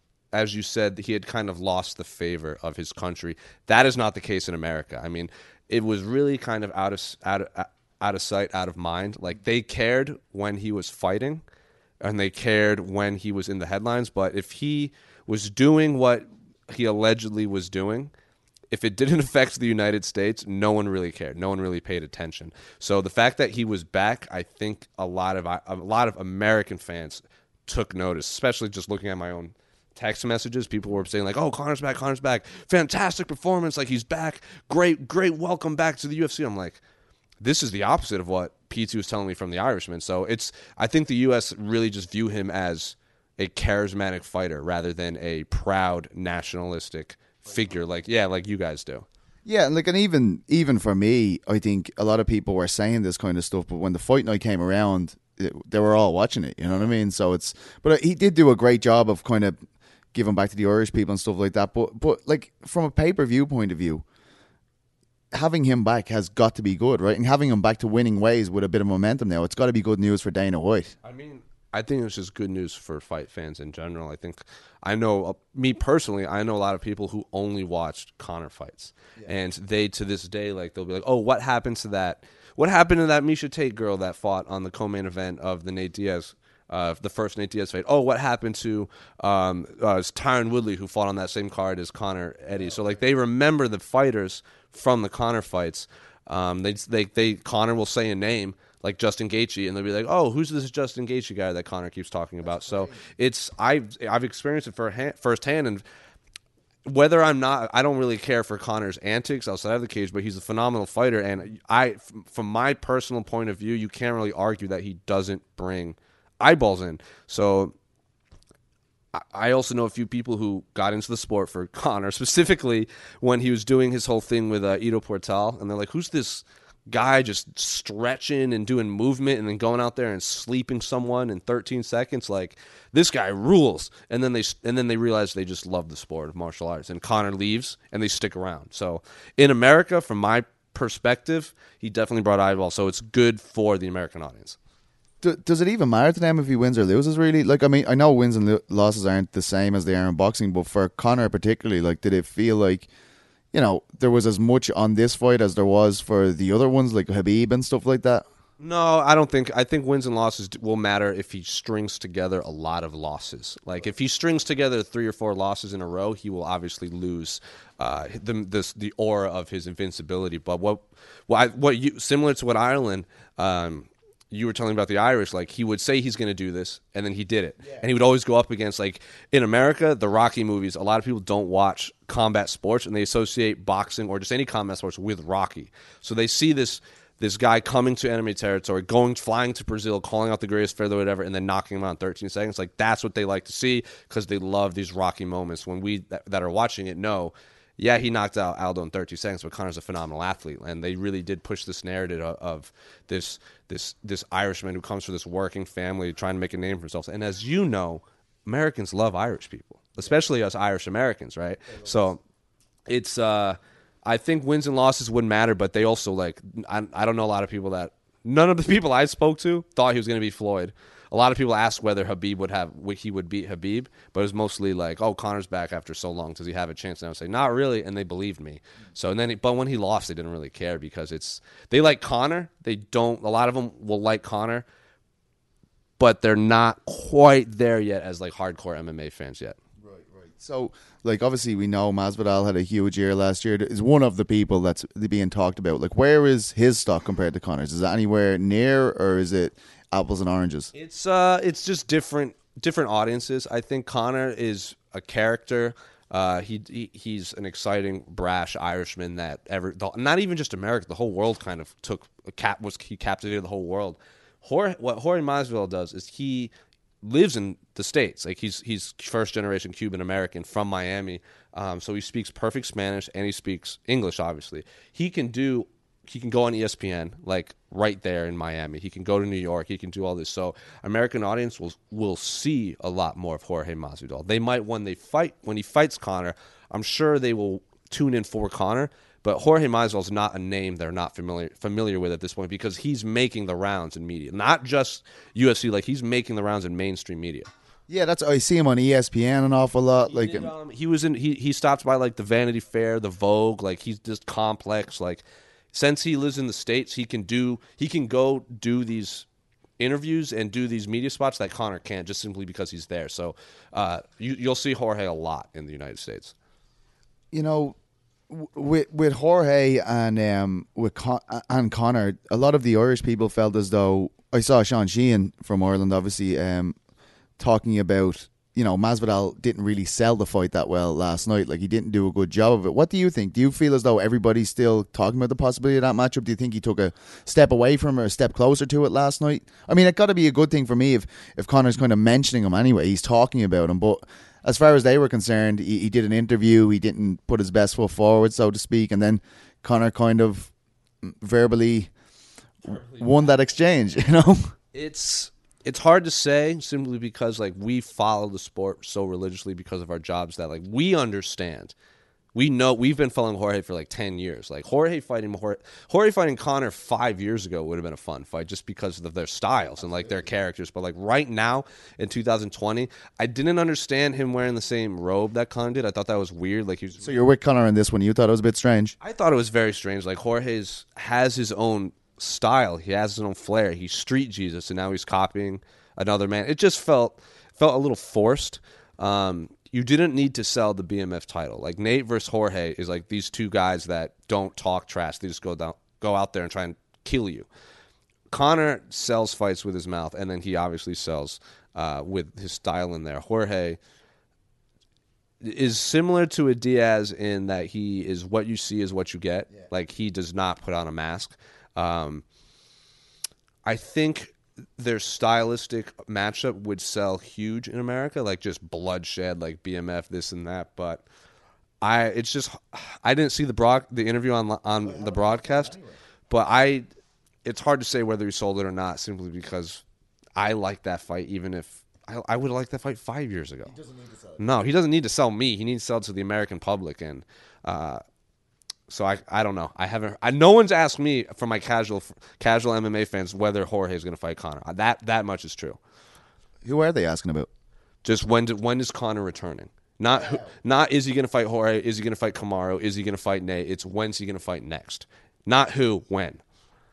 as you said, he had kind of lost the favor of his country. That is not the case in America. I mean, it was really kind of out of out of out of sight, out of mind. Like, they cared when he was fighting, and they cared when he was in the headlines. But if he was doing what he allegedly was doing, if it didn't affect the United States, no one really cared. No one really paid attention. So the fact that he was back, I think a lot of a lot of American fans took notice, especially just looking at my own text messages. People were saying like, "Oh, Conor's back, Conor's back. Fantastic performance. Like, he's back. Great, great welcome back to the U F C." I'm like, this is the opposite of what P two was telling me from the Irishman. So it's, I think the U S really just view him as a charismatic fighter rather than a proud nationalistic figure like, yeah, like you guys do. Yeah, and like, and even even for me, I think a lot of people were saying this kind of stuff, but when the fight night came around, it, they were all watching it, you know what I mean? So it's, but he did do a great job of kind of giving back to the Irish people and stuff like that. But, but like, from a pay-per-view point of view, having him back has got to be good, right? And having him back to winning ways with a bit of momentum now, it's got to be good news for Dana White. I mean, I think it's just good news for fight fans in general. I think, I know, uh, me personally, I know a lot of people who only watched Conor fights. Yeah. And they, to this day, like, they'll be like, oh, what happened to that? What happened to that Miesha Tate girl that fought on the co-main event of the Nate Diaz Uh, the first Nate Diaz fight? Oh, what happened to um, uh, Tyron Woodley, who fought on that same card as Conor Eddie? So, like, they remember the fighters from the Conor fights. Um, they, they, they, Conor will say a name like Justin Gaethje, and they'll be like, "Oh, who's this Justin Gaethje guy that Conor keeps talking about?" So it's I've I've experienced it for firsthand, and whether I'm not, I don't really care for Conor's antics outside of the cage, but he's a phenomenal fighter, and I, from my personal point of view, you can't really argue that he doesn't bring eyeballs in. So I also know a few people who got into the sport for Conor, specifically when he was doing his whole thing with uh, Ido Portal, and they're like, who's this guy just stretching and doing movement and then going out there and sleeping someone in thirteen seconds? Like, this guy rules. And then they and then they realize they just love the sport of martial arts, and Conor leaves and they stick around. So in America, from my perspective, he definitely brought eyeballs, so it's good for the American audience. Does it even matter to them if he wins or loses, really? Like, I mean, I know wins and lo- losses aren't the same as they are in boxing, but for Conor particularly, like, did it feel like, you know, there was as much on this fight as there was for the other ones, like Khabib and stuff like that? No, I don't think. I think wins and losses will matter if he strings together a lot of losses. Like if he strings together three or four losses in a row, he will obviously lose uh, the this, the aura of his invincibility. But what what I, what you similar to what Ireland. Um, you were telling about the Irish, like he would say he's going to do this, and then he did it. Yeah. And he would always go up against, like in America, the Rocky movies, a lot of people don't watch combat sports, and they associate boxing or just any combat sports with Rocky. So they see this this guy coming to enemy territory, going, flying to Brazil, calling out the greatest featherweight whatever, and then knocking him out in thirteen seconds. Like that's what they like to see because they love these Rocky moments. When we that, that are watching it know, yeah, he knocked out Aldo in thirty seconds, but Conor's a phenomenal athlete, and they really did push this narrative of, of this this this Irishman who comes from this working family trying to make a name for himself. And as you know, Americans love Irish people, especially us Irish Americans, right? So it's uh, I think wins and losses wouldn't matter, but they also like I, I don't know a lot of people that none of the people I spoke to thought he was going to beat Floyd. A lot of people asked whether Khabib would have he would beat Khabib, but it was mostly like, "Oh, Conor's back after so long. Does he have a chance?" And I would say, "Not really," and they believed me. So and then, but when he lost, they didn't really care because it's they like Conor. They don't. A lot of them will like Conor, but they're not quite there yet as like hardcore M M A fans yet. Right, right. So, like, obviously, we know Masvidal had a huge year last year. Is one of the people that's being talked about. Like, where is his stock compared to Conor's? Is it anywhere near, or is it apples and oranges? It's uh, it's just different different audiences. I think Conor is a character. Uh, he, he he's an exciting, brash Irishman that ever the, not even just America, the whole world kind of took a cap was he captivated the whole world. Jorge, what Jorge Masvidal does is he lives in the States. Like he's he's first generation Cuban American from Miami. Um, so he speaks perfect Spanish and he speaks English. Obviously, he can do. He can go on E S P N, like right there in Miami. He can go to New York. He can do all this. So American audience will will see a lot more of Jorge Masvidal. They might when they fight when he fights Conor. I'm sure they will tune in for Conor. But Jorge Masvidal is not a name they're not familiar familiar with at this point because he's making the rounds in media, not just U F C. Like he's making the rounds in mainstream media. Yeah, that's I see him on E S P N an awful lot. He like did, um, he was in. He he stopped by like the Vanity Fair, the Vogue. Like he's just complex. Like. Since he lives in the States, he can do he can go do these interviews and do these media spots that Conor can't just simply because he's there. So uh, you, you'll see Jorge a lot in the United States. You know, with with Jorge and um, with Con- and Conor, a lot of the Irish people felt as though I saw Sean Sheehan from Ireland, obviously, um, talking about. You know, Masvidal didn't really sell the fight that well last night. Like, he didn't do a good job of it. What do you think? Do you feel as though everybody's still talking about the possibility of that matchup? Do you think he took a step away from it or a step closer to it last night? I mean, it got to be a good thing for me if, if Conor's kind of mentioning him anyway. He's talking about him. But as far as they were concerned, he, he did an interview. He didn't put his best foot forward, so to speak. And then Conor kind of verbally, verbally won that exchange, you know? It's... It's hard to say simply because like we follow the sport so religiously because of our jobs that like we understand. We know we've been following Jorge for like ten years. Like Jorge fighting Jorge, Jorge fighting Conor five years ago would have been a fun fight just because of their styles and like their characters. But like right now in two thousand twenty, I didn't understand him wearing the same robe that Conor did. I thought that was weird. Like he was, so you're with Conor in this one. You thought it was a bit strange. I thought it was very strange. Like Jorge's has his own style. He has his own flair. He's street Jesus, and now he's copying another man. It just felt felt a little forced. Um, you didn't need to sell the B M F title. Like Nate versus Jorge is like these two guys that don't talk trash. They just go down, go out there and try and kill you. Conor sells fights with his mouth, and then he obviously sells uh, with his style in there. Jorge is similar to a Diaz in that he is what you see is what you get. Yeah. Like he does not put on a mask. Um, I think their stylistic matchup would sell huge in America, like just bloodshed, like B M F, this and that. But I, it's just I didn't see the broad the interview on on the broadcast, but I, it's hard to say whether he sold it or not, simply because I like that fight, even if I, I would have liked that fight five years ago. He doesn't need to sell it. No, he doesn't need to sell me. He needs to sell it to the American public, and. Uh, So I I don't know. I haven't. I, no one's asked me from my casual casual M M A fans whether Jorge is going to fight Conor. That that much is true. Who are they asking about? Just when do, when is Conor returning? Not who, not is he going to fight Jorge? Is he going to fight Kamaru? Is he going to fight Nate? It's when's he going to fight next? Not who, when.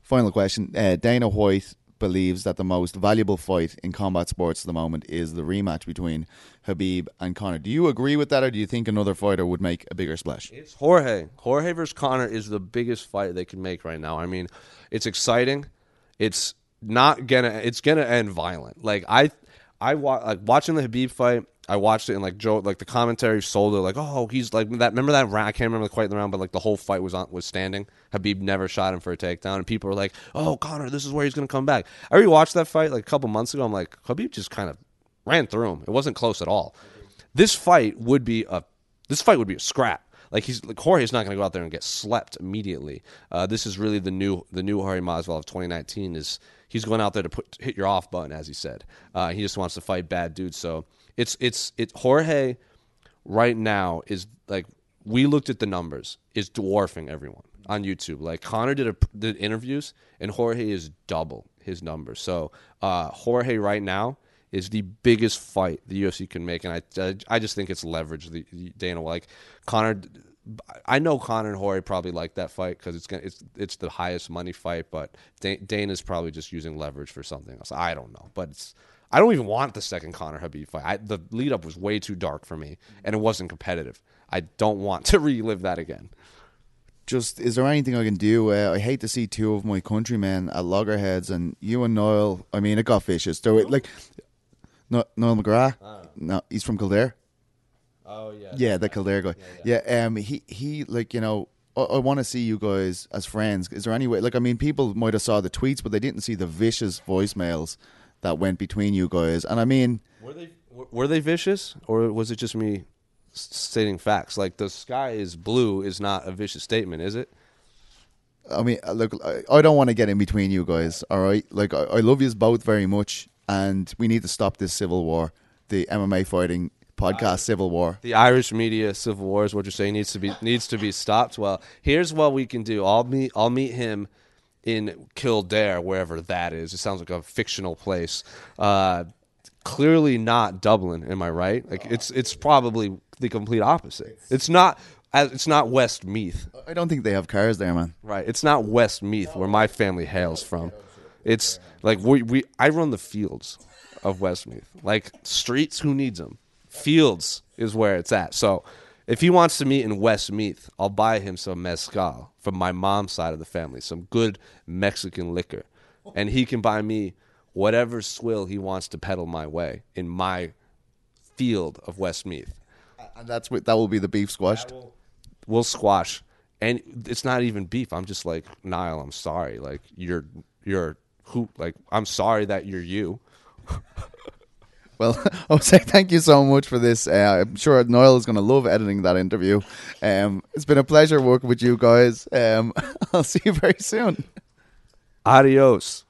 Final question. Uh, Dana White believes that the most valuable fight in combat sports at the moment is the rematch between Khabib and Conor. Do you agree with that, or do you think another fighter would make a bigger splash? It's Jorge. Jorge versus Conor is the biggest fight they can make right now. I mean, it's exciting. It's not gonna. It's gonna end violent. Like I, I wa- like watching the Khabib fight. I watched it and like Joe, like the commentary sold it like, oh, he's like that. Remember that round? I can't remember quite the round, but like the whole fight was on was standing. Khabib never shot him for a takedown, and people were like, oh, Conor, this is where he's gonna come back. I rewatched that fight like a couple months ago. I'm like, Khabib just kind of ran through him. It wasn't close at all. This fight would be a this fight would be a scrap. Like he's like Jorge's not going to go out there and get slept immediately. Uh, this is really the new the new Jorge Masvidal of twenty nineteen. Is he's going out there to put hit your off button, as he said. Uh, he just wants to fight bad dudes. So it's it's it Jorge right now is like we looked at the numbers is dwarfing everyone on YouTube. Like Conor did a, did interviews and Jorge is double his numbers. So uh, Jorge right now is the biggest fight the U F C can make, and I, I, I just think it's leverage. The, the Dana like Conor, I know Conor and Jorge probably like that fight because it's gonna, it's it's the highest money fight, but Dana's probably just using leverage for something else. I don't know, but it's I don't even want the second Conor Khabib fight. I, the lead up was way too dark for me, and it wasn't competitive. I don't want to relive that again. Just, is there anything I can do? Uh, I hate to see two of my countrymen at loggerheads, and you and Niall. I mean, it got vicious. So it, like. No, Noel McGrath. Oh. No, he's from Kildare. Oh yeah. Yeah, the Kildare guy. Yeah, yeah um, he he like you know, I, I want to see you guys as friends. Is there any way? Like, I mean, people might have saw the tweets, but they didn't see the vicious voicemails that went between you guys. And I mean, were they were they vicious, or was it just me stating facts? Like, the sky is blue is not a vicious statement, is it? I mean, look, I, I don't want to get in between you guys. All right, like I, I love you both very much. And we need to stop this civil war, the M M A fighting podcast uh, civil war. The Irish media civil war is what you're saying needs to be needs to be stopped. Well, here's what we can do. I'll meet I'll meet him in Kildare, wherever that is. It sounds like a fictional place. Uh, clearly not Dublin. Am I right? Like it's it's probably the complete opposite. It's not. It's not Westmeath. I don't think they have cars there, man. Right. It's not Westmeath, where my family hails from. It's like we, we I run the fields of Westmeath. Like streets, who needs them? Fields is where it's at. So if he wants to meet in Westmeath, I'll buy him some mezcal from my mom's side of the family, some good Mexican liquor. And he can buy me whatever swill he wants to peddle my way in my field of Westmeath. And that's what that will be the beef squashed. Will, we'll squash. And it's not even beef. I'm just like, Niall, I'm sorry. Like you're you're Who like I'm sorry that you're you. Well, I'll say thank you so much for this. Uh, I'm sure Niall is going to love editing that interview. Um, it's been a pleasure working with you guys. Um, I'll see you very soon. Adios.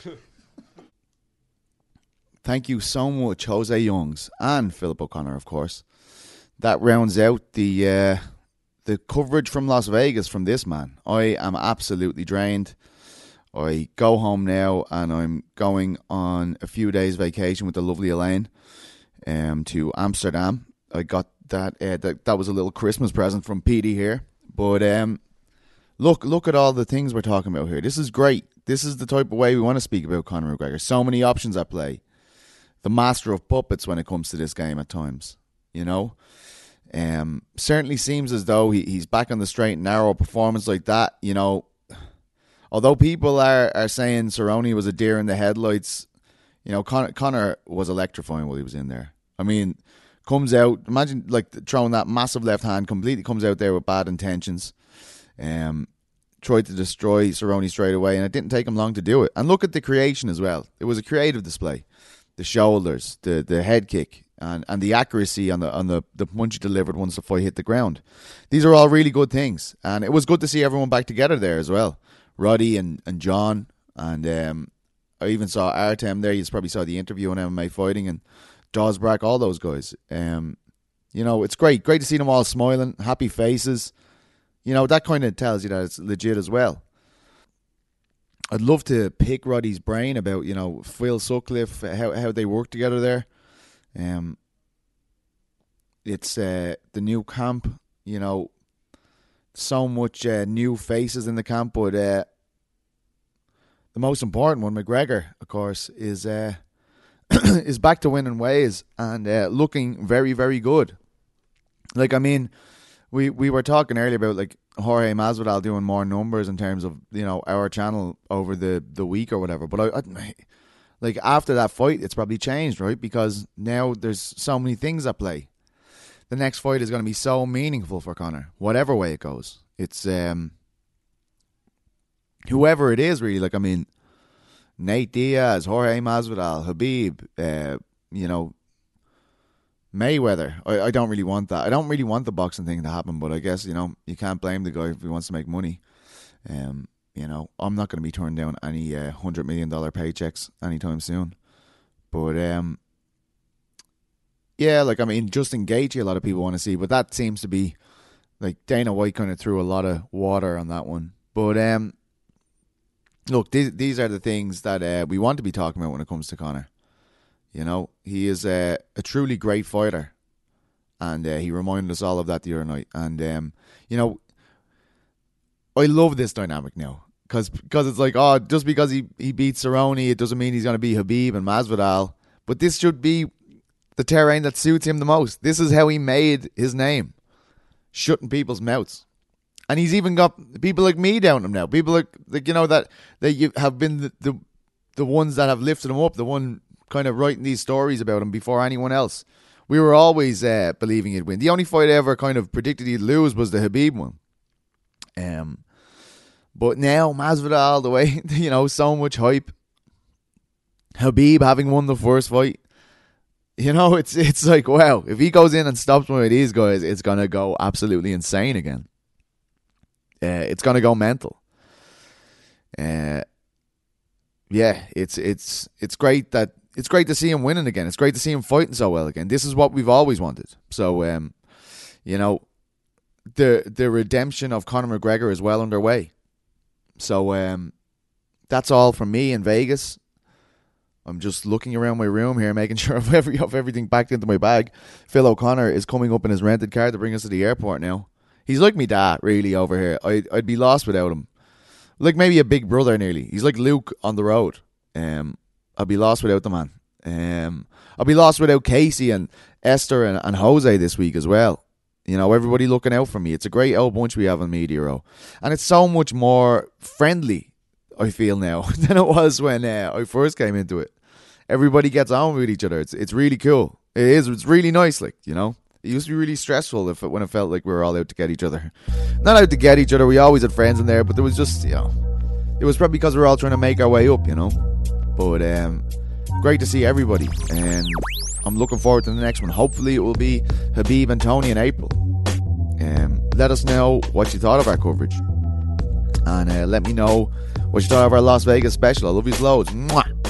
Thank you so much, Jose Youngs and Philip O'Connor, of course. That rounds out the uh, the coverage from Las Vegas from this man. I am absolutely drained. I go home now and I'm going on a few days vacation with the lovely Elaine um, to Amsterdam. I got that, uh, that, that was a little Christmas present from Petey here. But um, look, look at all the things we're talking about here. This is great. This is the type of way we want to speak about Conor McGregor. So many options at play. The master of puppets when it comes to this game at times, you know. Um, certainly seems as though he, he's back on the straight and narrow. Performance like that, you know. Although people are, are saying Cerrone was a deer in the headlights, you know, Conor, Conor was electrifying while he was in there. I mean, comes out, imagine like throwing that massive left hand, completely comes out there with bad intentions. Um, tried to destroy Cerrone straight away, and it didn't take him long to do it. And look at the creation as well. It was a creative display. The shoulders, the the head kick, and, and the accuracy on the on the, the punch he delivered once the fight hit the ground. These are all really good things. And it was good to see everyone back together there as well. Roddy and, and John, and um, I even saw Artem there. You probably saw the interview on M M A Fighting, and Dosbrack, all those guys. Um, you know, it's great. Great to see them all smiling, happy faces. You know, that kind of tells you that it's legit as well. I'd love to pick Roddy's brain about, you know, Phil Sutcliffe, how how they work together there. Um, it's uh, the new camp, you know, so much uh, new faces in the camp, but uh, the most important one, McGregor, of course, is uh, is back to winning ways and uh, looking very, very good. Like, I mean, we, we were talking earlier about, like, Jorge Masvidal doing more numbers in terms of, you know, our channel over the, the week or whatever. But, I, I, like, after that fight, it's probably changed, right? Because now there's so many things at play. The next fight is going to be so meaningful for Conor, whatever way it goes. It's um, whoever it is, really. Like, I mean, Nate Diaz, Jorge Masvidal, Khabib, uh, you know, Mayweather. I, I don't really want that. I don't really want the boxing thing to happen, but I guess, you know, you can't blame the guy if he wants to make money. Um, you know, I'm not going to be turning down any uh, one hundred million dollars paychecks anytime soon. But, um, yeah, like, I mean, Justin Gaethje, a lot of people want to see, but that seems to be, like, Dana White kind of threw a lot of water on that one. But, um, look, these, these are the things that uh, we want to be talking about when it comes to Conor. You know, he is a, a truly great fighter. And uh, he reminded us all of that the other night. And, um, you know, I love this dynamic now. Because it's like, oh, just because he, he beats Cerrone, it doesn't mean he's going to be Khabib and Masvidal. But this should be the terrain that suits him the most. This is how he made his name. Shutting people's mouths. And he's even got people like me down him now. People like, like you know, that, that you have been the, the, the ones that have lifted him up. The one kind of writing these stories about him before anyone else. We were always uh, believing he'd win. The only fight I ever kind of predicted he'd lose was the Khabib one. Um, but now Masvidal, the way, you know, so much hype. Khabib having won the first fight. You know, it's it's like, wow, if he goes in and stops one of these guys, it's going to go absolutely insane again. Uh, it's going to go mental. Uh, yeah, it's it's it's great that It's great to see him winning again. It's great to see him fighting so well again. This is what we've always wanted. So, um, you know, the the redemption of Conor McGregor is well underway. So, um, that's all from me in Vegas. I'm just looking around my room here, making sure I've, every, I've everything packed into my bag. Phil O'Connor is coming up in his rented car to bring us to the airport now. He's like me dad, really, over here. I'd, I'd be lost without him. Like maybe a big brother nearly. He's like Luke on the road. Um, I'll be lost without the man. Um, I'll be lost without Casey and Esther and, and Jose this week as well. You know, everybody looking out for me. It's a great old bunch we have on Media Row. And it's so much more friendly, I feel now, than it was when uh, I first came into it. Everybody gets on with each other. It's it's really cool. It is. It's really nice, like, you know. It used to be really stressful if it, when it felt like we were all out to get each other. Not out to get each other. We always had friends in there, but there was just, you know, it was probably because we were all trying to make our way up, you know. But um, great to see everybody. And I'm looking forward to the next one. Hopefully it will be Khabib and Tony in April. Um, let us know what you thought of our coverage. And uh, let me know what you thought of our Las Vegas special. I love you loads. Mwah!